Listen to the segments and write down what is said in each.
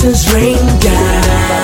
blessings rain down.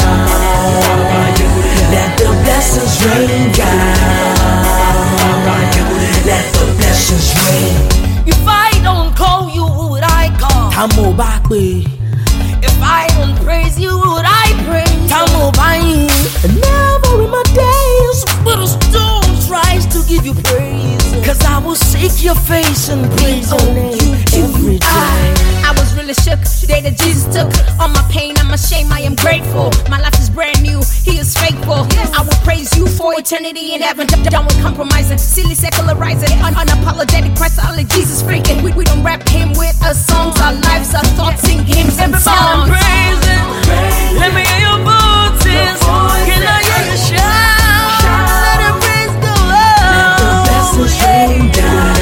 Let the blessings rain down. Let the blessings rain. If I don't call you, who would I call? Tamo bakwe. If I don't praise you, who would I praise? Tamo bayi. Never in my days will a stone tries to give you praise. Cause I will seek your face and praise your name every day. I was really shook the day that Jesus took all my pain and my shame. I am grateful. My life is brand new. He is faithful. I will praise you for eternity in heaven. Done with compromising, silly secularizing, unapologetic Christ, only Jesus freaking. We don't rap him with our songs, our lives, our thoughts, sing hymns and songs. Praise him. Let me hear your voices. Can I hear you shout? Let the praise go up. Let the blessings rain down.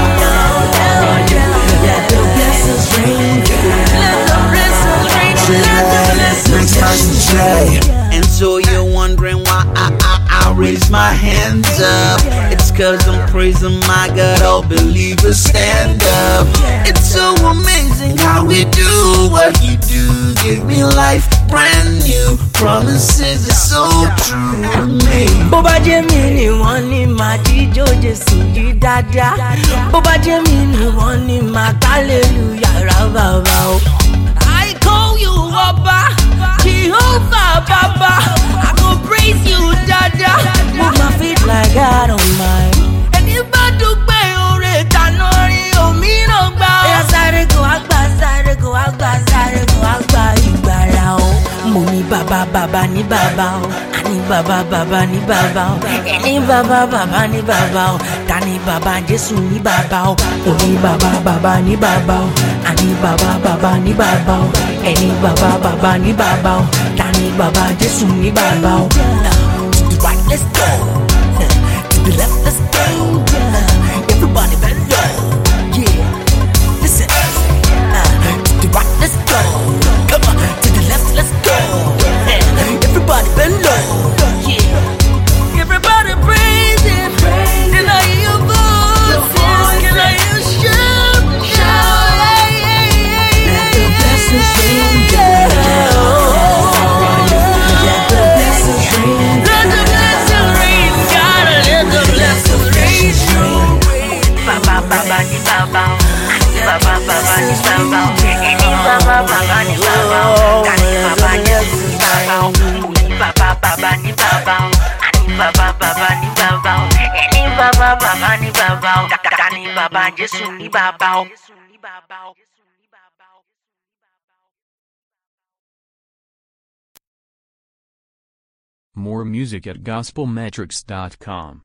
Let the blessings rain down. Let the blessings rain down. Let the blessings rain down. And so you're wondering why I raise my hands up. It's cause I'm praising my God, all believers stand up. It's so amazing how we do what he do. Give me life brand new. Promises are so true to me. Bó bá jẹ́ mi ni wọ́n ní máa jíjó Jésù yìí dáadáa. Bó bá jẹ́ mi ni wọ́n ní máa hallelujah rà bàbá o. I call you Ọba, Jehovah Baba. I go praise you, Dada. Move my feet like I don't mind. Ẹni bá dúpẹ́ oore tàná rí òmíràn gbà ó. Ẹ̀yà sáré kò àgbà sáré kò àgbà sáré kò àgbà ìgbàlà o. Mo ní bàbá bàbá ní bàbá o. Àní bàbá bàbá ní bàbá o. Ẹni bàbá bàbá ní bàbá o. Tani bàbá Jésù ní bàbá o. Oní bàbá bàbá ní bàbá o. Àní bàbá bàbá ní bàbá o. Ẹni bàbá bàbá ní bàbá o. Tani bàbá Jésù ní bàbá o. To the right, let's go. To the left, let's go. Everybody bend low. Yeah. Listen. To the right, let's go. Come on. To the left, let's go. Everybody bend low. Yeah. Everybody praise him. Can I hear your voices? Can I hear you shout? Let the blessings rain down. Let the blessings rain down. Let the blessings rain, God. Let the blessings rain. Baba baba ni baba, baba baba ni baba, ini baba baba ni baba, kani baba Yesu ni baba, baba baba ni baba, ani baba baba ni baba, ini baba baba ni baba, kani baba Yesu ni baba. More music at gospelmetrics.com.